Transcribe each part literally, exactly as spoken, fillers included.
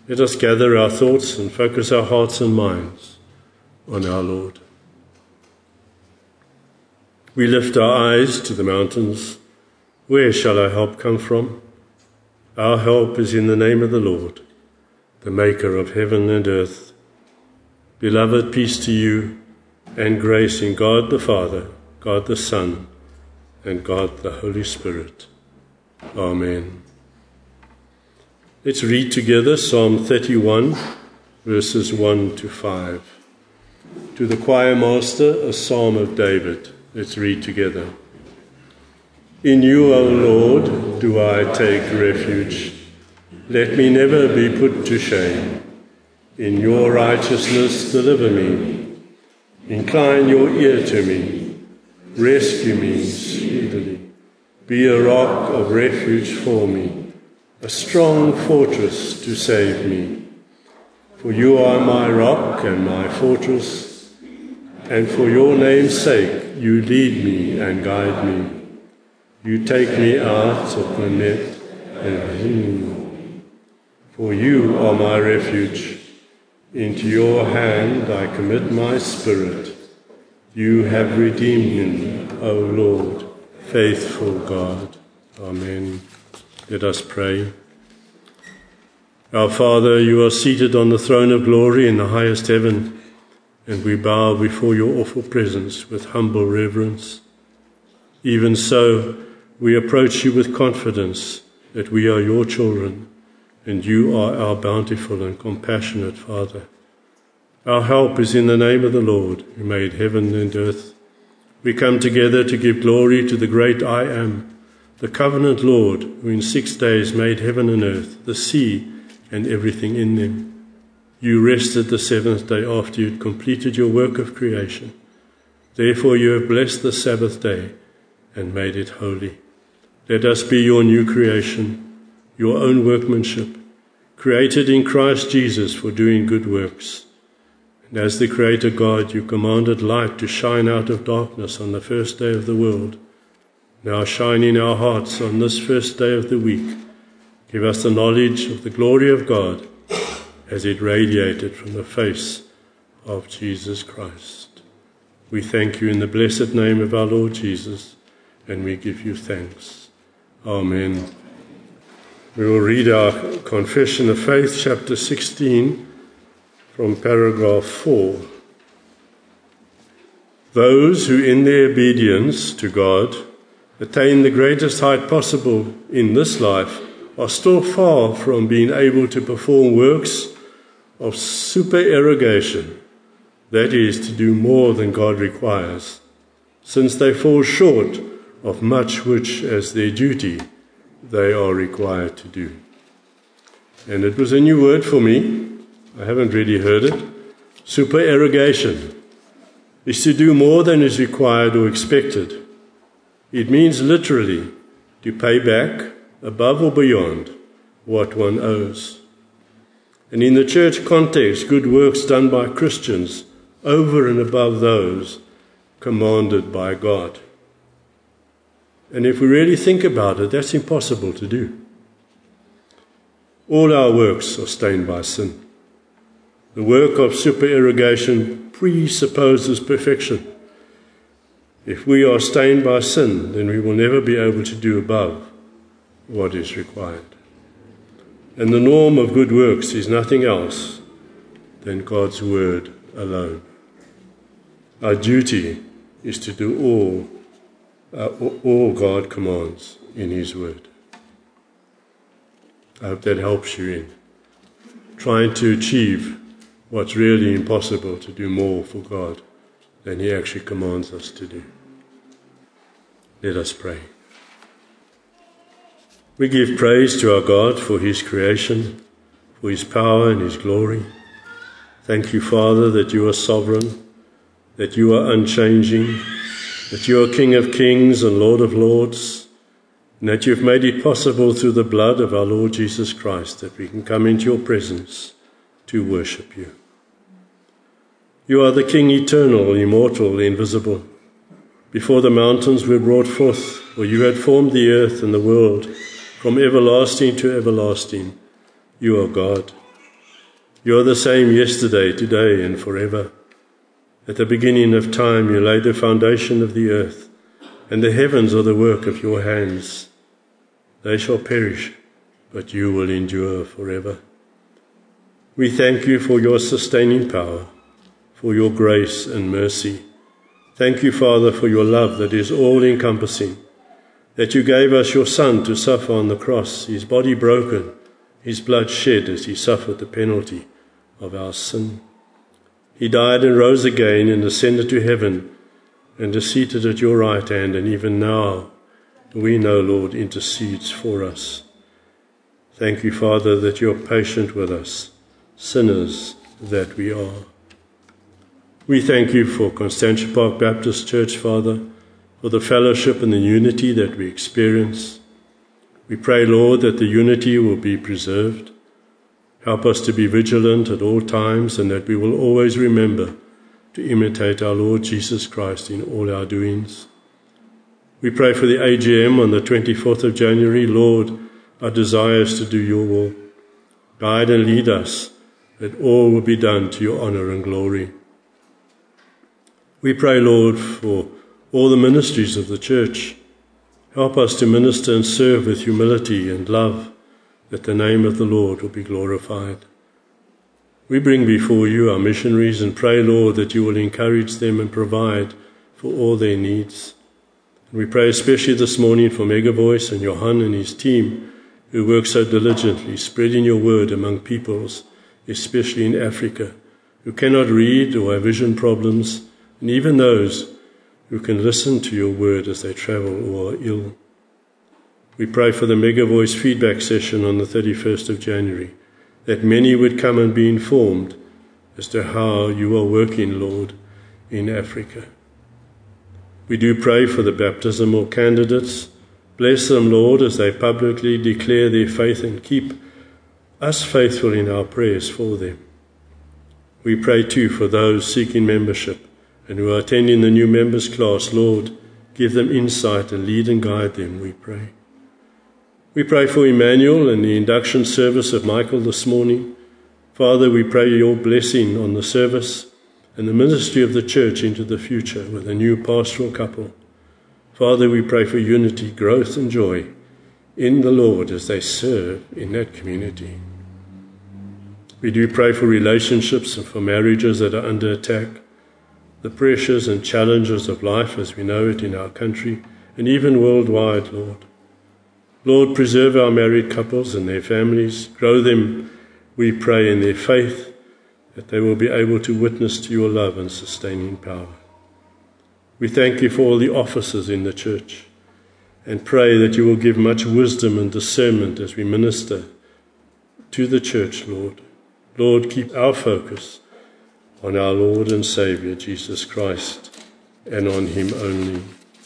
Let us gather our thoughts and focus our hearts and minds on our Lord. We lift our eyes to the mountains. Where shall our help come from? Our help is in the name of the Lord, the maker of heaven and earth. Beloved, peace to you and grace in God the Father, God the Son, and God the Holy Spirit. Amen. Let's read together Psalm thirty-one, verses one to five. To the choir master, a psalm of David. Let's read together. In you, O Lord, do I take refuge. Let me never be put to shame. In your righteousness deliver me. Incline your ear to me. Rescue me speedily. Be a rock of refuge for me, a strong fortress to save me. For you are my rock and my fortress, and for your name's sake you lead me and guide me. You take me out of the net and for you are my refuge. Into your hand I commit my spirit. You have redeemed me, O Lord, faithful God. Amen. Let us pray. Our Father, you are seated on the throne of glory in the highest heaven, and we bow before your awful presence with humble reverence. Even so, we approach you with confidence that we are your children, and you are our bountiful and compassionate Father. Our help is in the name of the Lord, who made heaven and earth. We come together to give glory to the great I Am, the covenant Lord, who in six days made heaven and earth, the sea, and everything in them. You rested the seventh day after you had completed your work of creation. Therefore you have blessed the Sabbath day and made it holy. Let us be your new creation, your own workmanship, created in Christ Jesus for doing good works. And as the Creator God, you commanded light to shine out of darkness on the first day of the world. Now shine in our hearts on this first day of the week. Give us the knowledge of the glory of God as it radiated from the face of Jesus Christ. We thank you in the blessed name of our Lord Jesus, and we give you thanks. Amen. We will read our Confession of Faith, chapter sixteen, from paragraph four. Those who in their obedience to God attain the greatest height possible in this life are still far from being able to perform works of supererogation, that is, to do more than God requires, since they fall short of much which, as their duty, they are required to do. And it was a new word for me. I haven't really heard it. Supererogation is to do more than is required or expected. It means literally to pay back above or beyond what one owes. And in the church context, good works done by Christians over and above those commanded by God. And if we really think about it, that's impossible to do. All our works are stained by sin. The work of supererogation presupposes perfection. If we are stained by sin, then we will never be able to do above what is required. And the norm of good works is nothing else than God's word alone. Our duty is to do all, uh, all God commands in his word. I hope that helps you in trying to achieve what's really impossible, to do more for God than he actually commands us to do. Let us pray. We give praise to our God for his creation, for his power and his glory. Thank you, Father, that you are sovereign, that you are unchanging, that you are King of kings and Lord of lords, and that you have made it possible through the blood of our Lord Jesus Christ that we can come into your presence to worship you. You are the King eternal, immortal, invisible. Before the mountains were brought forth, for you had formed the earth and the world, from everlasting to everlasting, you are God. You are the same yesterday, today, and forever. At the beginning of time you laid the foundation of the earth, and the heavens are the work of your hands. They shall perish, but you will endure forever. We thank you for your sustaining power, for your grace and mercy. Thank you, Father, for your love that is all-encompassing, that you gave us your Son to suffer on the cross, his body broken, his blood shed as he suffered the penalty of our sin. He died and rose again and ascended to heaven and is seated at your right hand, and even now we know, Lord, intercedes for us. Thank you, Father, that you're patient with us, sinners that we are. We thank you for Constantia Park Baptist Church, Father, for the fellowship and the unity that we experience. We pray, Lord, that the unity will be preserved. Help us to be vigilant at all times, and that we will always remember to imitate our Lord Jesus Christ in all our doings. We pray for the A G M on the twenty-fourth of January. Lord, our desire is to do your will. Guide and lead us, that all will be done to your honor and glory. We pray, Lord, for all the ministries of the church. Help us to minister and serve with humility and love, that the name of the Lord will be glorified. We bring before you our missionaries and pray, Lord, that you will encourage them and provide for all their needs. And we pray especially this morning for Megavoice and Johan and his team, who work so diligently, spreading your word among peoples, especially in Africa, who cannot read or have vision problems, and even those who can listen to your word as they travel or are ill. We pray for the Megavoice feedback session on the thirty-first of January, that many would come and be informed as to how you are working, Lord, in Africa. We do pray for the baptismal candidates. Bless them, Lord, as they publicly declare their faith, and keep us faithful in our prayers for them. We pray too for those seeking membership and who are attending the new members class. Lord, give them insight and lead and guide them, we pray. We pray for Emmanuel and the induction service of Michael this morning. Father, we pray your blessing on the service and the ministry of the church into the future with a new pastoral couple. Father, we pray for unity, growth and joy in the Lord as they serve in that community. We do pray for relationships and for marriages that are under attack, the pressures and challenges of life as we know it in our country and even worldwide, Lord. Lord, preserve our married couples and their families. Grow them, we pray, in their faith, that they will be able to witness to your love and sustaining power. We thank you for all the officers in the church and pray that you will give much wisdom and discernment as we minister to the church, Lord. Lord, keep our focus on our Lord and Saviour, Jesus Christ, and on him only.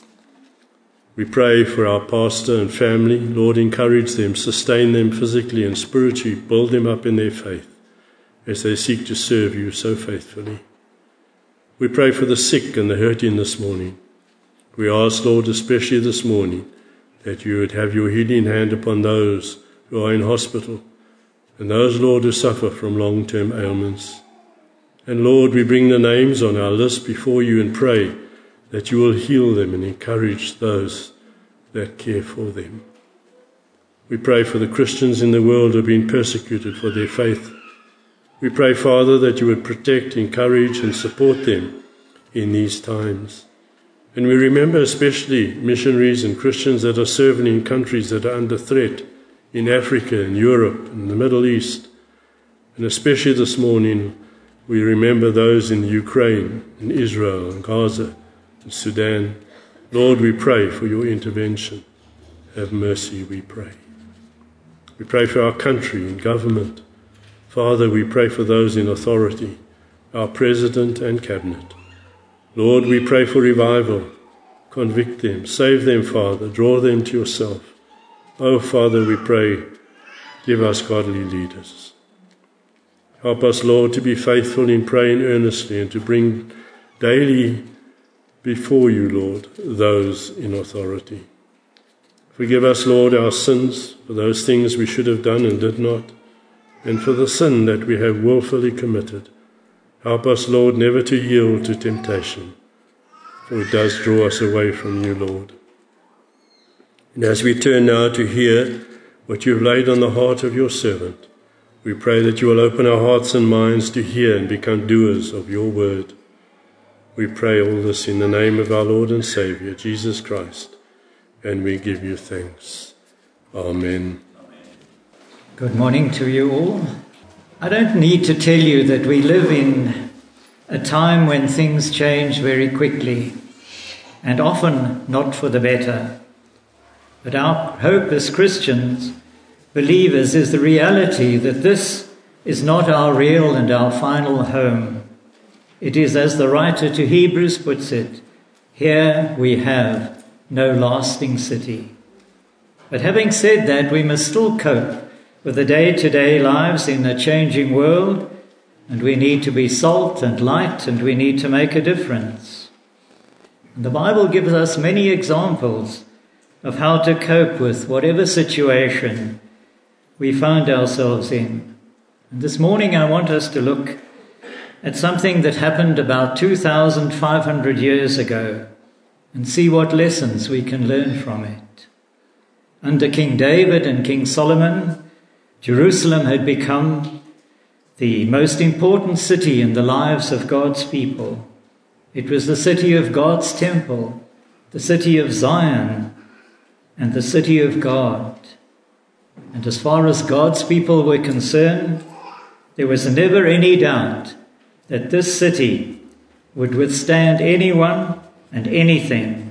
We pray for our pastor and family. Lord, encourage them, sustain them physically and spiritually, build them up in their faith as they seek to serve you so faithfully. We pray for the sick and the hurting this morning. We ask, Lord, especially this morning, that you would have your healing hand upon those who are in hospital and those, Lord, who suffer from long-term ailments. And Lord, we bring the names on our list before you and pray that you will heal them and encourage those that care for them. We pray for the Christians in the world who have been persecuted for their faith. We pray, Father, that you would protect, encourage, and support them in these times. And we remember especially missionaries and Christians that are serving in countries that are under threat, in Africa and Europe and the Middle East. And especially this morning, we remember those in Ukraine, in Israel, and Gaza, and Sudan. Lord, we pray for your intervention. Have mercy, we pray. We pray for our country and government. Father, we pray for those in authority, our president and cabinet. Lord, we pray for revival. Convict them, save them, Father, draw them to yourself. Oh, Father, we pray, give us godly leaders. Help us, Lord, to be faithful in praying earnestly and to bring daily before you, Lord, those in authority. Forgive us, Lord, our sins for those things we should have done and did not. and for the sin that we have willfully committed. Help us, Lord, never to yield to temptation, for it does draw us away from you, Lord. And as we turn now to hear what you've laid on the heart of your servant, we pray that you will open our hearts and minds to hear and become doers of your word. We pray all this in the name of our Lord and Saviour, Jesus Christ, and we give you thanks. Amen. Good morning to you all. I don't need to tell you that we live in a time when things change very quickly, and often not for the better. But our hope as Christians, believers, is the reality that this is not our real and our final home. It is, as the writer to Hebrews puts it, here we have no lasting city. But having said that, we must still cope with the day-to-day lives in a changing world, and we need to be salt and light, and we need to make a difference. And the Bible gives us many examples of how to cope with whatever situation we find ourselves in. And this morning I want us to look at something that happened about two thousand five hundred years ago and see what lessons we can learn from it. Under King David and King Solomon, Jerusalem had become the most important city in the lives of God's people. It was the city of God's temple, the city of Zion, and the city of God. And as far as God's people were concerned, there was never any doubt that this city would withstand anyone and anything.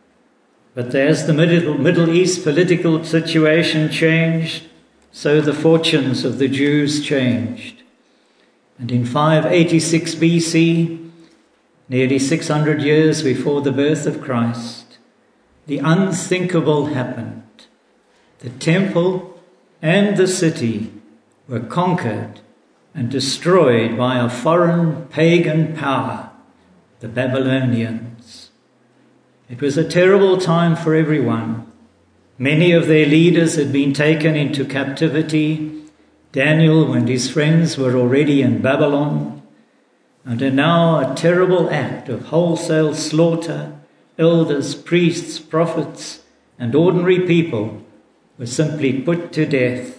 But as the Middle, Middle East political situation changed, so the fortunes of the Jews changed. And in five eighty-six B C, nearly six hundred years before the birth of Christ, the unthinkable happened. The temple and the city were conquered and destroyed by a foreign pagan power, the Babylonians. It was a terrible time for everyone. Many of their leaders had been taken into captivity. Daniel and his friends were already in Babylon. And now a terrible act of wholesale slaughter, elders, priests, prophets, and ordinary people were simply put to death.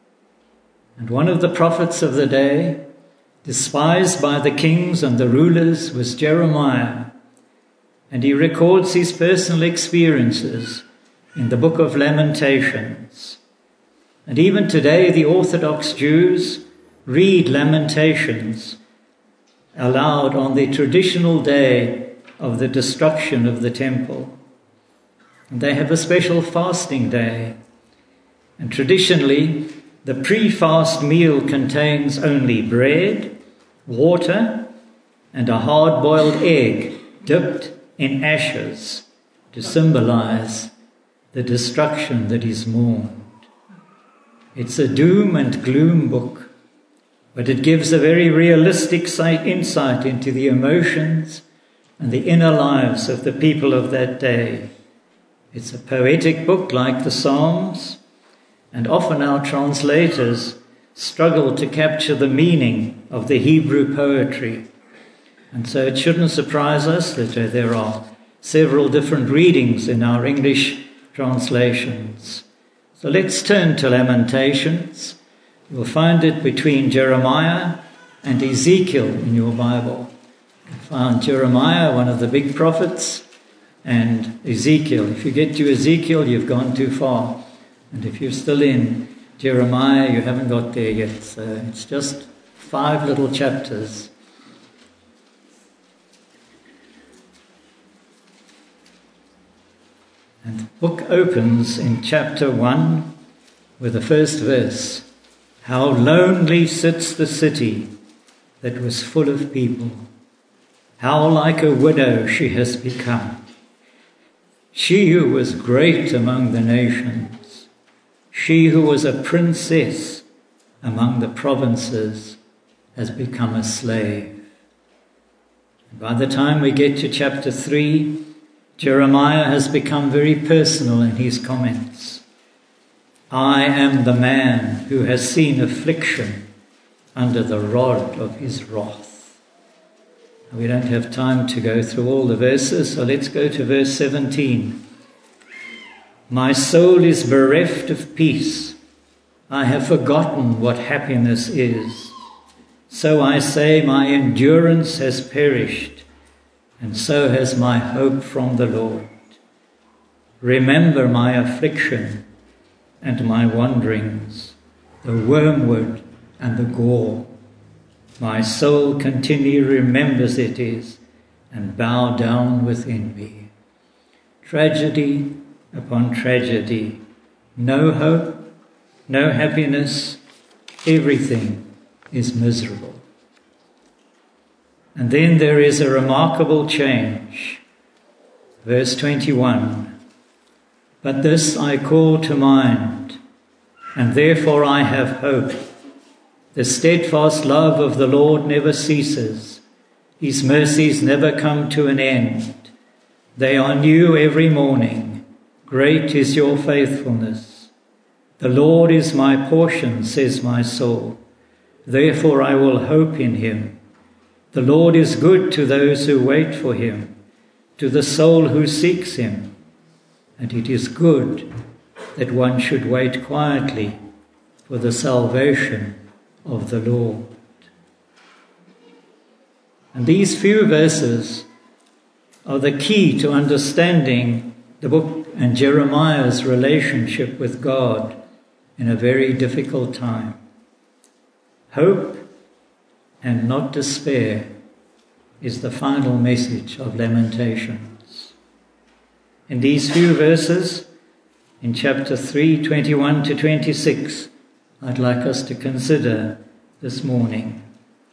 And one of the prophets of the day, despised by the kings and the rulers, was Jeremiah. And he records his personal experiences in the book of Lamentations. And even today, the Orthodox Jews read Lamentations aloud on the traditional day of the destruction of the temple. And they have a special fasting day. And traditionally, the pre-fast meal contains only bread, water, and a hard-boiled egg dipped in ashes to symbolize the destruction that is mourned. It's a doom and gloom book, but it gives a very realistic insight into the emotions and the inner lives of the people of that day. It's a poetic book like the Psalms, and often our translators struggle to capture the meaning of the Hebrew poetry. And so it shouldn't surprise us that there are several different readings in our English translations. So let's turn to Lamentations. You'll find it between Jeremiah and Ezekiel in your Bible. You find Jeremiah, one of the big prophets, and Ezekiel. If you get to Ezekiel, you've gone too far. And if you're still in Jeremiah, you haven't got there yet. So it's just five little chapters. And the book opens in chapter one with the first verse. How lonely sits the city that was full of people. How like a widow she has become. She who was great among the nations, she who was a princess among the provinces, has become a slave. And by the time we get to chapter three, Jeremiah has become very personal in his comments. I am the man who has seen affliction under the rod of his wrath. We don't have time to go through all the verses, so let's go to verse seventeen. My soul is bereft of peace. I have forgotten what happiness is. So I say, my endurance has perished, and so has my hope from the Lord. Remember my affliction and my wanderings, the wormwood and the gall. My soul continually remembers it is, and bow down within me. Tragedy upon tragedy, no hope, no happiness, everything is miserable. And then there is a remarkable change. Verse twenty-one, but this I call to mind, and therefore I have hope. The steadfast love of the Lord never ceases. His mercies never come to an end. They are new every morning. Great is your faithfulness. The Lord is my portion, says my soul. Therefore I will hope in him. The Lord is good to those who wait for him, to the soul who seeks him. And it is good that one should wait quietly for the salvation of the Lord. And these few verses are the key to understanding the book and Jeremiah's relationship with God in a very difficult time. Hope and not despair is the final message of Lamentations. In these few verses, in chapter three, twenty-one to twenty-six, I'd like us to consider this morning.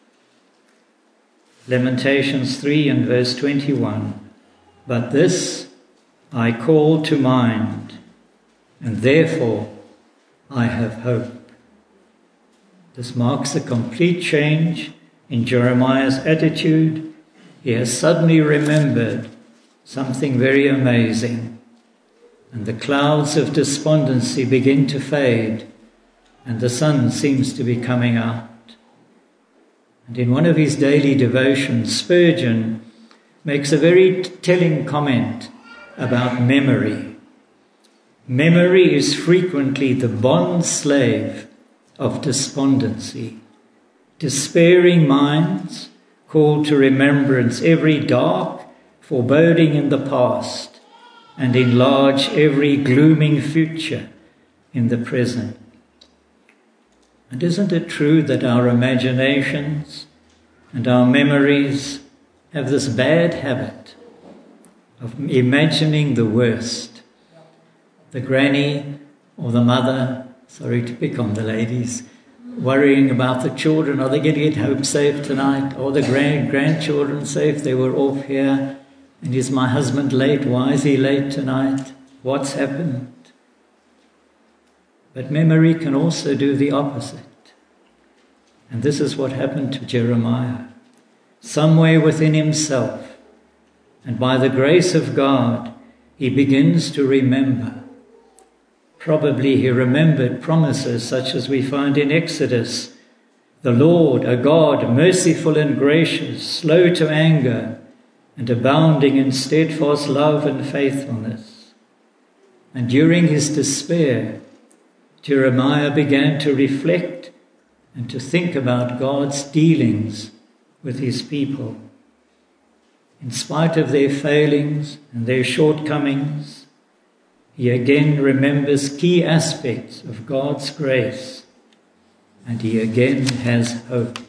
Lamentations three and verse twenty-one. But this I call to mind, and therefore I have hope. This marks a complete change in Jeremiah's attitude. He has suddenly remembered something very amazing, and the clouds of despondency begin to fade, and the sun seems to be coming out. And in one of his daily devotions, Spurgeon makes a very telling comment about memory. Memory is frequently the bond slave of despondency. Despairing minds, called to remembrance every dark foreboding in the past, and enlarge every glooming future in the present. And isn't it true that our imaginations and our memories have this bad habit of imagining the worst? The granny or the mother, sorry to pick on the ladies, worrying about the children. Are they going to get home safe tonight? Or the grand grandchildren safe? They were off here. And is my husband late? Why is he late tonight? What's happened? But memory can also do the opposite. And this is what happened to Jeremiah. Somewhere within himself, and by the grace of God, he begins to remember. Probably he remembered promises such as we find in Exodus. The Lord, a God merciful and gracious, slow to anger, and abounding in steadfast love and faithfulness. And during his despair, Jeremiah began to reflect and to think about God's dealings with his people. In spite of their failings and their shortcomings, he again remembers key aspects of God's grace, and he again has hope.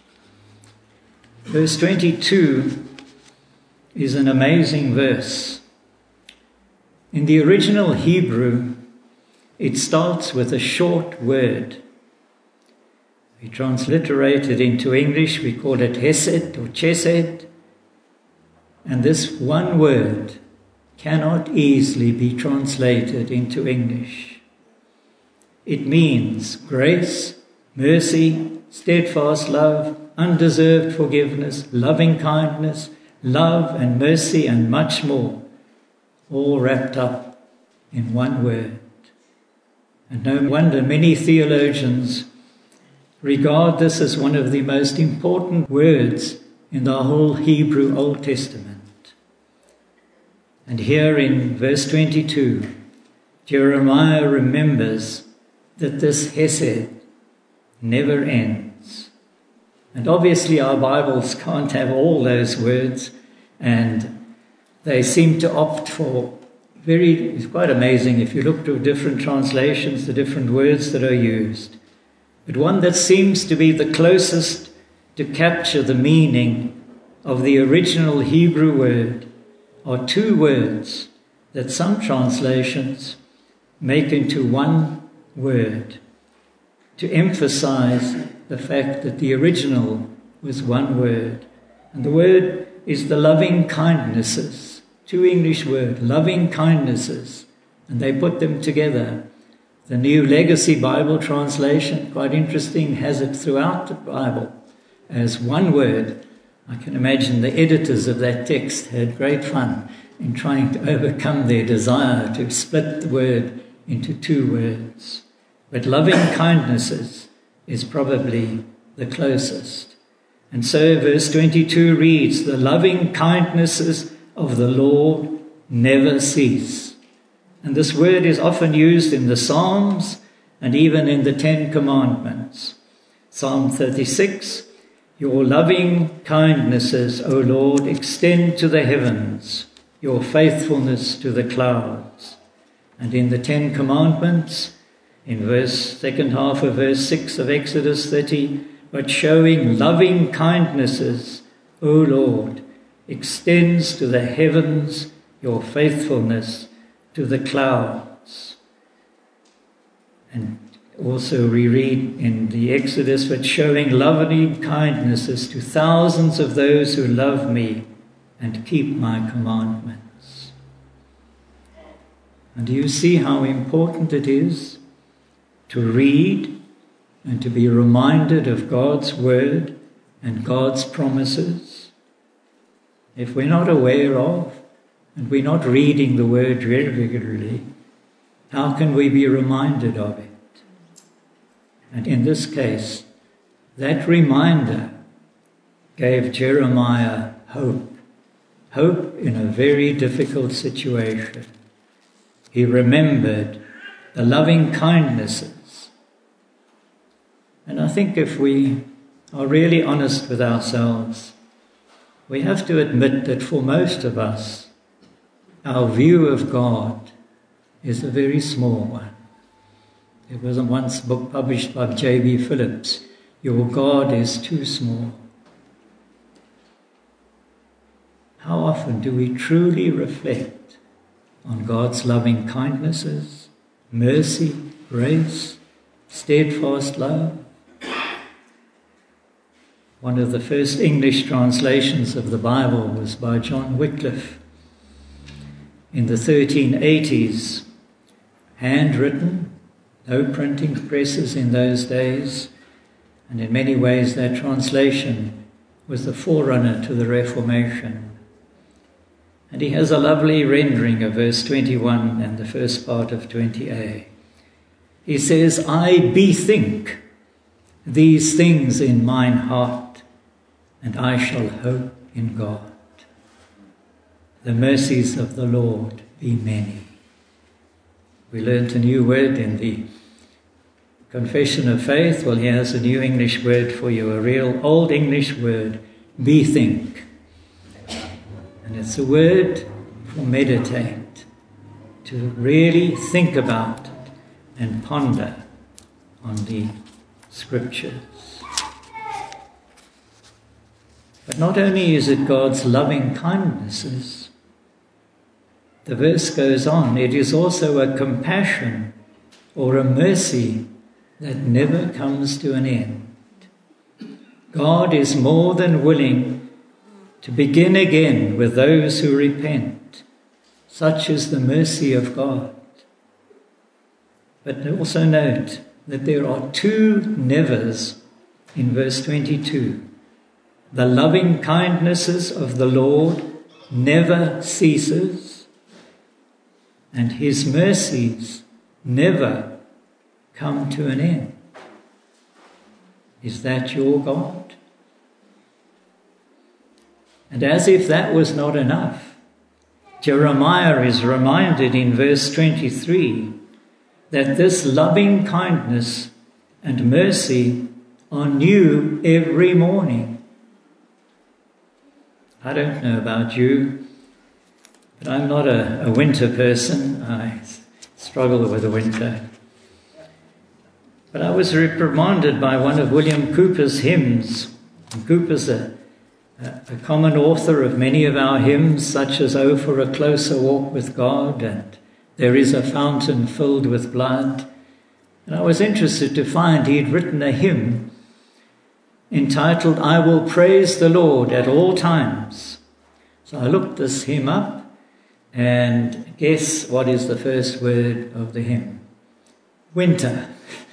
Verse twenty-two is an amazing verse. In the original Hebrew, it starts with a short word. We transliterate it into English, we call it Hesed or Chesed. And this one word cannot easily be translated into English. It means grace, mercy, steadfast love, undeserved forgiveness, loving kindness, love and mercy and much more, all wrapped up in one word. And no wonder many theologians regard this as one of the most important words in the whole Hebrew Old Testament. And here in verse twenty-two, Jeremiah remembers that this Hesed never ends. And obviously our Bibles can't have all those words, and they seem to opt for very, it's quite amazing if you look to different translations, the different words that are used. But one that seems to be the closest to capture the meaning of the original Hebrew word are two words that some translations make into one word to emphasize the fact that the original was one word. And the word is the loving kindnesses. Two English words, loving kindnesses. And they put them together. The New Legacy Bible translation, quite interesting, has it throughout the Bible as one word. I can imagine the editors of that text had great fun in trying to overcome their desire to split the word into two words. But loving kindnesses is probably the closest. And so verse twenty-two reads, the loving kindnesses of the Lord never cease. And this word is often used in the Psalms and even in the Ten Commandments. Psalm thirty-six, your loving kindnesses, O Lord, extend to the heavens, your faithfulness to the clouds. And in the Ten Commandments, in verse second half of verse six of Exodus thirty, but showing loving kindnesses, O Lord, extends to the heavens, your faithfulness to the clouds. And also we read in the Exodus, but showing loving kindnesses to thousands of those who love me and keep my commandments. And do you see how important it is to read and to be reminded of God's word and God's promises? If we're not aware of and we're not reading the word regularly, how can we be reminded of it? And in this case, that reminder gave Jeremiah hope. Hope in a very difficult situation. He remembered the loving kindnesses. And I think if we are really honest with ourselves, we have to admit that for most of us, our view of God is a very small one. There was once a book published by J B Phillips, Your God is Too Small. How often do we truly reflect on God's loving kindnesses, mercy, grace, steadfast love? One of the first English translations of the Bible was by John Wycliffe in the thirteen eighties, handwritten, no printing presses in those days, and in many ways that translation was the forerunner to the Reformation. And he has a lovely rendering of verse twenty-one and the first part of twenty a. He says, I bethink these things in mine heart, and I shall hope in God. The mercies of the Lord be many. We learnt a new word in the Confession of Faith. Well, here's a new English word for you, a real old English word, bethink. And it's a word for meditate, to really think about and ponder on the Scriptures. But not only is it God's loving kindnesses, the verse goes on, it is also a compassion or a mercy that never comes to an end. God is more than willing to begin again with those who repent. Such is the mercy of God. But also note that there are two nevers in verse twenty-two. The loving kindnesses of the Lord never ceases, and his mercies never come to an end. Is that your God? And as if that was not enough, Jeremiah is reminded in verse twenty-three that this loving kindness and mercy are new every morning. I don't know about you, but I'm not a, a winter person. I struggle with the winter. But I was reminded by one of William Cowper's hymns. And Cowper's a, a common author of many of our hymns, such as "Oh, for a Closer Walk with God" and "There is a Fountain Filled with Blood." And I was interested to find he'd written a hymn entitled "I Will Praise the Lord at All Times." So I looked this hymn up, and guess what is the first word of the hymn? Winter.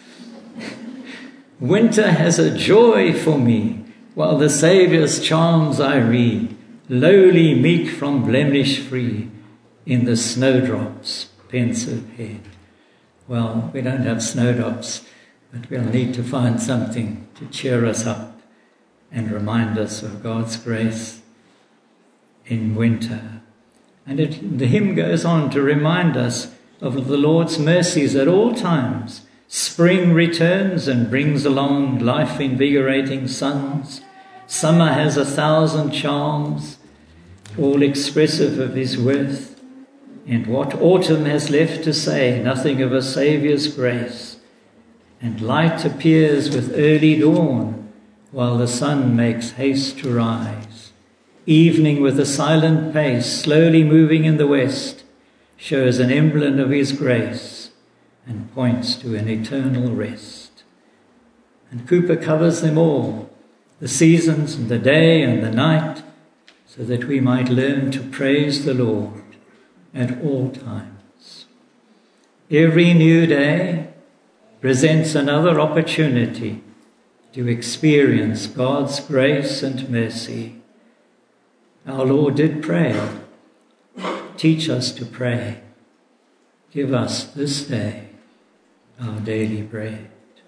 Winter has a joy for me, while the Saviour's charms I read, lowly, meek, from blemish free, in the snowdrop's pensive head. Well, we don't have snowdrops, but we'll need to find something to cheer us up and remind us of God's grace in winter. And it, the hymn goes on to remind us of the Lord's mercies at all times. Spring returns and brings along life-invigorating suns. Summer has a thousand charms, all expressive of his worth. And what autumn has left to say, nothing of a Saviour's grace. And light appears with early dawn, while the sun makes haste to rise. Evening with a silent pace, slowly moving in the west, shows an emblem of his grace and points to an eternal rest. And Cowper covers them all, the seasons and the day and the night, so that we might learn to praise the Lord at all times. Every new day presents another opportunity to experience God's grace and mercy. Our Lord did pray. Teach us to pray. Give us this day our daily bread.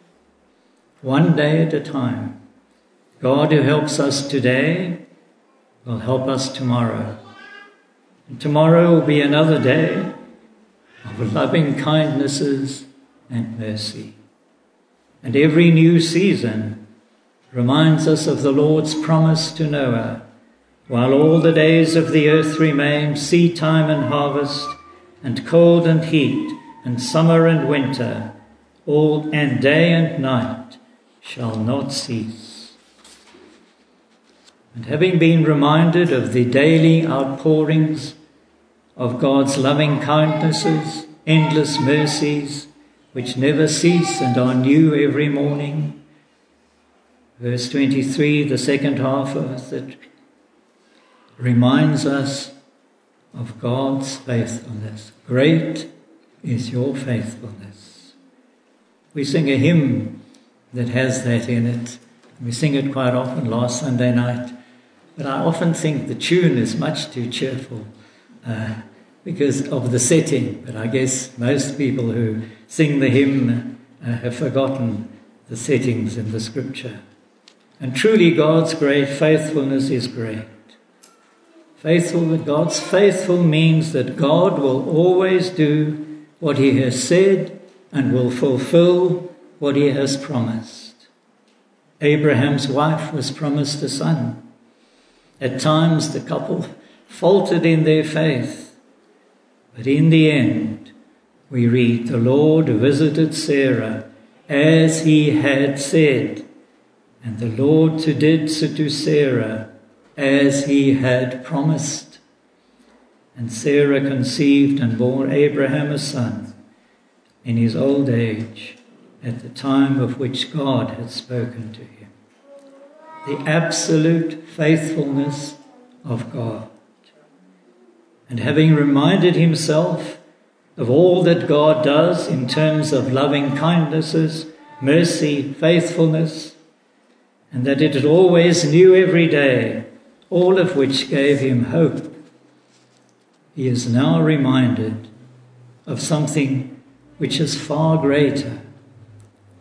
One day at a time. God who helps us today will help us tomorrow. And tomorrow will be another day of loving kindnesses and mercy. And every new season reminds us of the Lord's promise to Noah. While all the days of the earth remain, seed time and harvest, and cold and heat, and summer and winter, all and day and night shall not cease. And having been reminded of the daily outpourings of God's loving kindnesses, endless mercies, which never cease and are new every morning, verse twenty-three, the second half of it, reminds us of God's faithfulness. Great is your faithfulness. We sing a hymn that has that in it. We sing it quite often last Sunday night. But I often think the tune is much too cheerful uh, because of the setting. But I guess most people who sing the hymn uh, have forgotten the settings in the scripture. And truly God's great faithfulness is great. Faithful, God's faithful means that God will always do what he has said and will fulfill what he has promised. Abraham's wife was promised a son. At times the couple faltered in their faith, but in the end we read, the Lord visited Sarah as he had said, and the Lord did to Sarah as he had promised. And Sarah conceived and bore Abraham a son in his old age, at the time of which God had spoken to him. The absolute faithfulness of God. And having reminded himself of all that God does in terms of loving kindnesses, mercy, faithfulness, and that it is always new every day, all of which gave him hope, he is now reminded of something which is far greater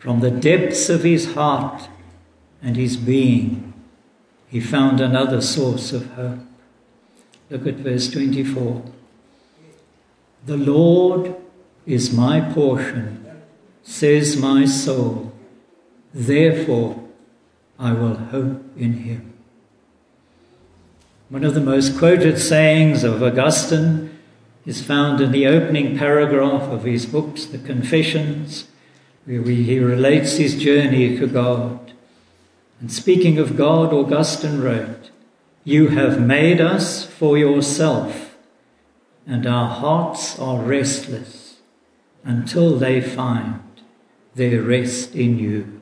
From the depths of his heart and his being, he found another source of hope. Look at verse twenty-four. The Lord is my portion, says my soul. Therefore, I will hope in him. One of the most quoted sayings of Augustine is found in the opening paragraph of his books, The Confessions, where he relates his journey to God. And speaking of God, Augustine wrote, "You have made us for yourself, and our hearts are restless until they find their rest in you."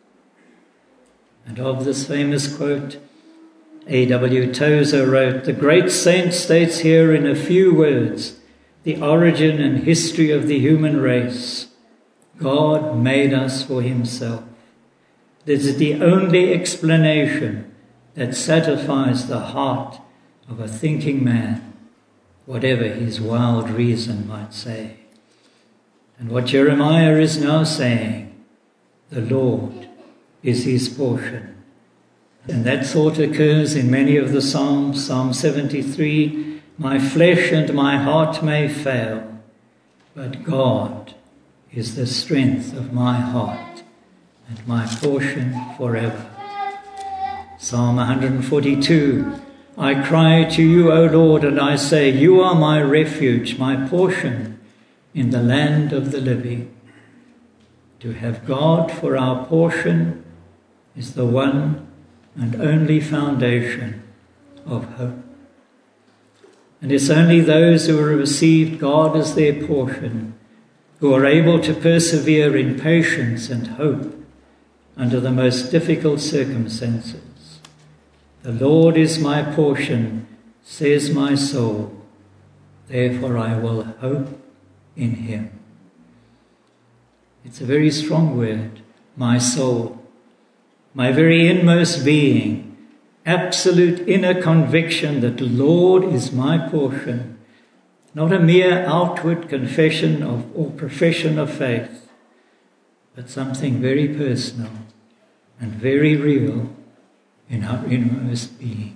And of this famous quote, A W Tozer wrote, "The great saint states here in a few words the origin and history of the human race. God made us for himself. This is the only explanation that satisfies the heart of a thinking man, whatever his wild reason might say." And what Jeremiah is now saying, the Lord is his portion. And that thought occurs in many of the Psalms. Psalm seventy-three, "My flesh and my heart may fail, but God is the strength of my heart and my portion forever." Psalm one forty-two, "I cry to you, O Lord, and I say, you are my refuge, my portion in the land of the living." To have God for our portion is the one and only foundation of hope. And it's only those who have received God as their portion who are able to persevere in patience and hope under the most difficult circumstances. The Lord is my portion, says my soul, therefore I will hope in him. It's a very strong word, my soul. My very inmost being, absolute inner conviction that the Lord is my portion, not a mere outward confession of or profession of faith, but something very personal and very real in our inmost being.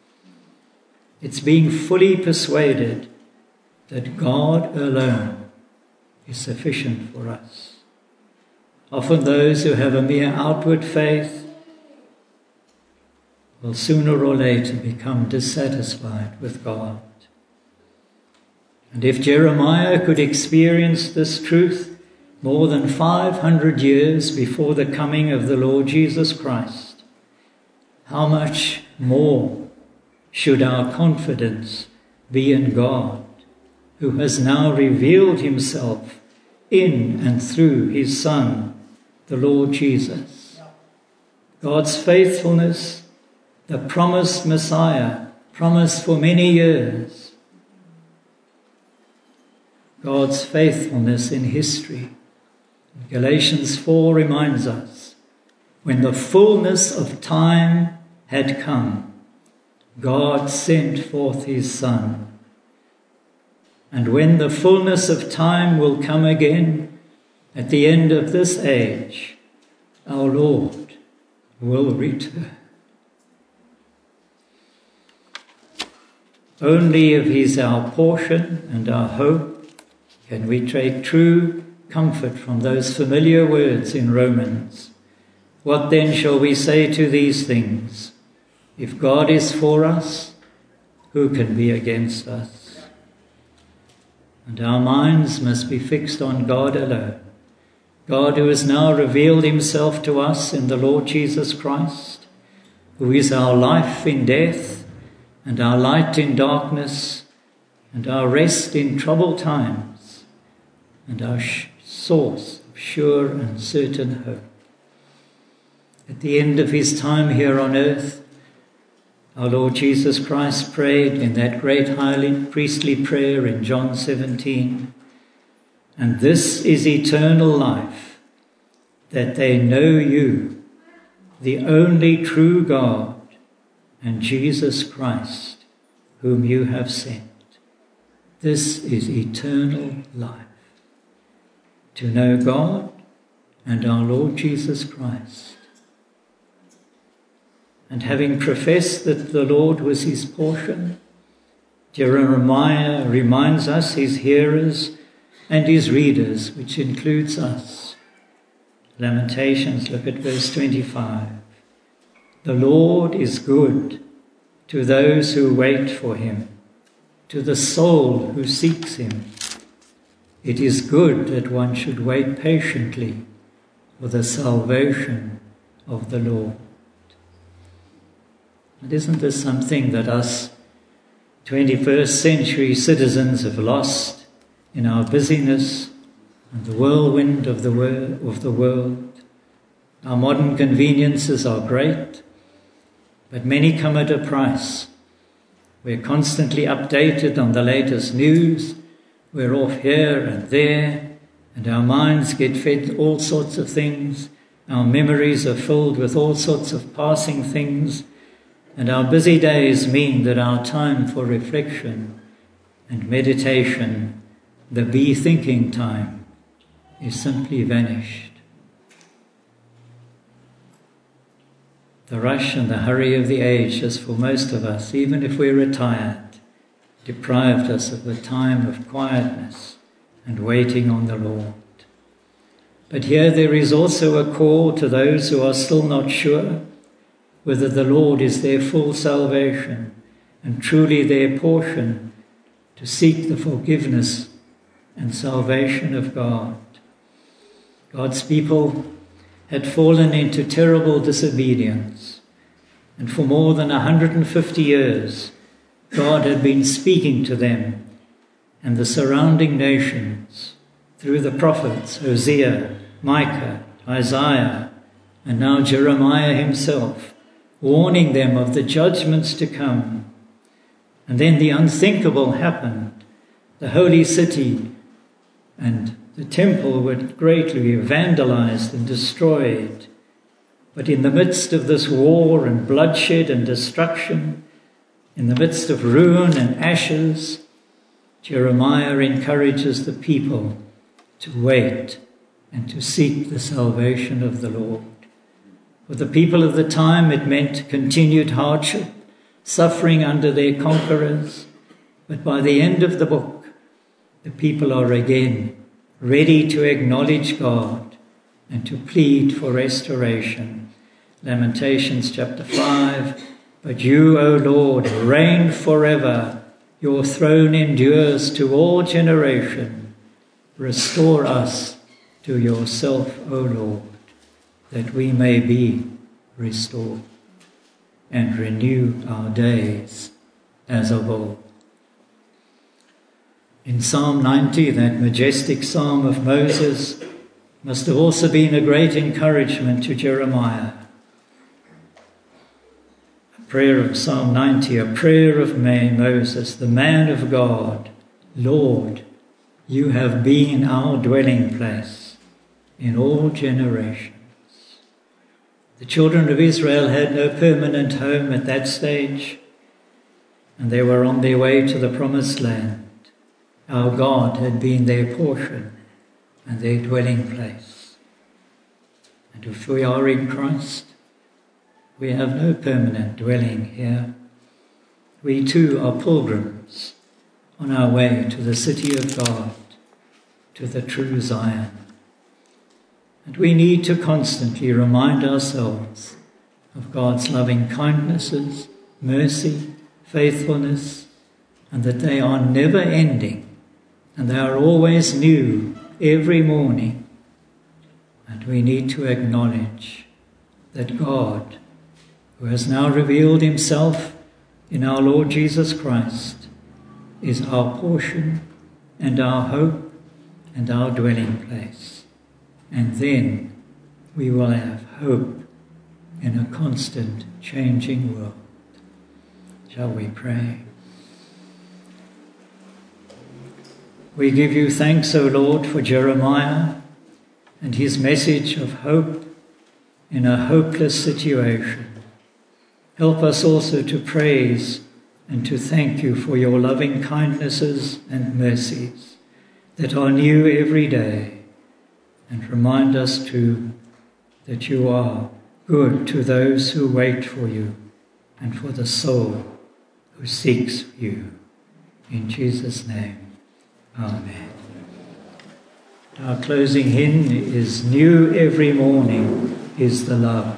It's being fully persuaded that God alone is sufficient for us. Often those who have a mere outward faith will sooner or later become dissatisfied with God. And if Jeremiah could experience this truth more than five hundred years before the coming of the Lord Jesus Christ, how much more should our confidence be in God, who has now revealed himself in and through his Son, the Lord Jesus. God's faithfulness, the promised Messiah, promised for many years. God's faithfulness in history. Galatians four reminds us, when the fullness of time had come, God sent forth his Son. And when the fullness of time will come again, at the end of this age, our Lord will return. Only if he's our portion and our hope can we take true comfort from those familiar words in Romans. What then shall we say to these things? If God is for us, who can be against us? And our minds must be fixed on God alone. God who has now revealed himself to us in the Lord Jesus Christ, who is our life in death, and our light in darkness, and our rest in troubled times, and our sh- source of sure and certain hope. At the end of his time here on earth, our Lord Jesus Christ prayed in that great highly priestly prayer in John seventeen, "And this is eternal life, that they know you, the only true God, and Jesus Christ, whom you have sent." This is eternal life. To know God and our Lord Jesus Christ. And having professed that the Lord was his portion, Jeremiah reminds us, his hearers and his readers, which includes us. Lamentations, look at verse twenty-five. The Lord is good to those who wait for him, to the soul who seeks him. It is good that one should wait patiently for the salvation of the Lord. And isn't this something that us twenty-first century citizens have lost in our busyness and the whirlwind of the, wor- of the world? Our modern conveniences are great, but many come at a price. We're constantly updated on the latest news. We're off here and there, and our minds get fed all sorts of things. Our memories are filled with all sorts of passing things, and our busy days mean that our time for reflection and meditation, the be-thinking time, is simply vanished. The rush and the hurry of the age has, for most of us, even if we're retired, deprived us of the time of quietness and waiting on the Lord. But here there is also a call to those who are still not sure whether the Lord is their full salvation and truly their portion, to seek the forgiveness and salvation of God. God's people had fallen into terrible disobedience, and for more than one hundred fifty years God had been speaking to them and the surrounding nations through the prophets Hosea, Micah, Isaiah, and now Jeremiah himself, warning them of the judgments to come. And then the unthinkable happened. The holy city and the temple were greatly vandalized and destroyed. But in the midst of this war and bloodshed and destruction, in the midst of ruin and ashes, Jeremiah encourages the people to wait and to seek the salvation of the Lord. For the people of the time, it meant continued hardship, suffering under their conquerors. But by the end of the book, the people are again ready to acknowledge God and to plead for restoration. Lamentations chapter five. But you, O Lord, reign forever. Your throne endures to all generation. Restore us to yourself, O Lord, that we may be restored, and renew our days as of old. In Psalm ninety, that majestic psalm of Moses, must have also been a great encouragement to Jeremiah. A prayer of Psalm ninety, a prayer of Moses, the man of God. Lord, you have been our dwelling place in all generations. The children of Israel had no permanent home at that stage, and they were on their way to the promised land. Our God had been their portion and their dwelling place. And if we are in Christ, we have no permanent dwelling here. We too are pilgrims on our way to the city of God, to the true Zion. And we need to constantly remind ourselves of God's loving kindnesses, mercy, faithfulness, and that they are never ending, and they are always new every morning. And we need to acknowledge that God, who has now revealed himself in our Lord Jesus Christ, is our portion and our hope and our dwelling place. And then we will have hope in a constant changing world. Shall we pray? We give you thanks, O Lord, for Jeremiah and his message of hope in a hopeless situation. Help us also to praise and to thank you for your loving kindnesses and mercies that are new every day. and remind us too that you are good to those who wait for you and for the soul who seeks you. In Jesus' name, amen. Our closing hymn is New Every Morning is the Love.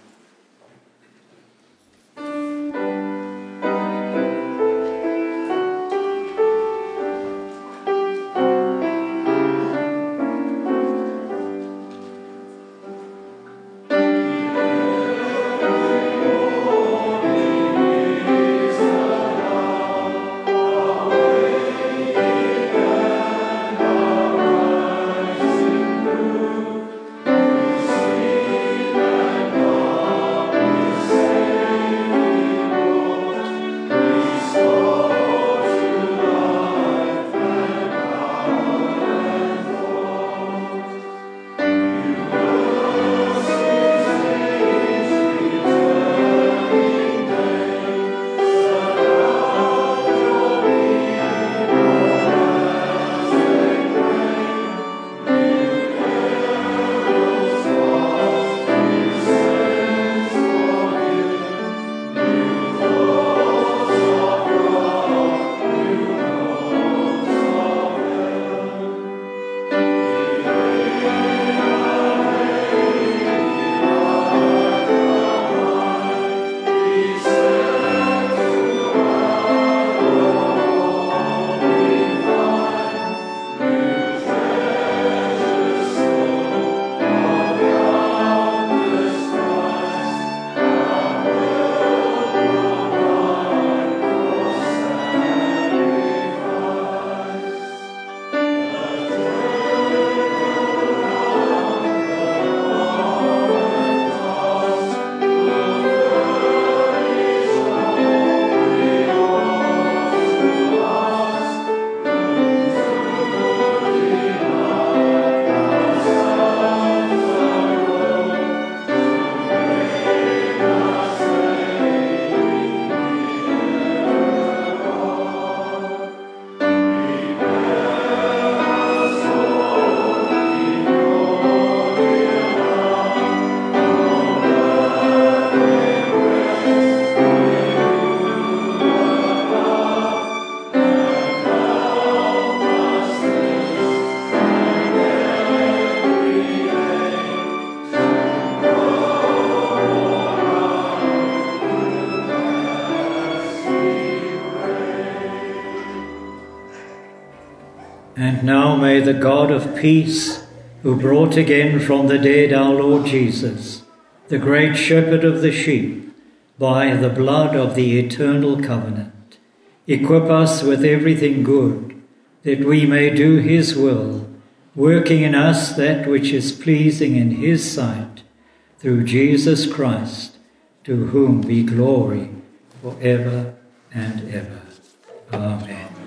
And now may the God of peace, who brought again from the dead our Lord Jesus, the great shepherd of the sheep, by the blood of the eternal covenant, equip us with everything good, that we may do his will, working in us that which is pleasing in his sight, through Jesus Christ, to whom be glory for ever and ever. Amen.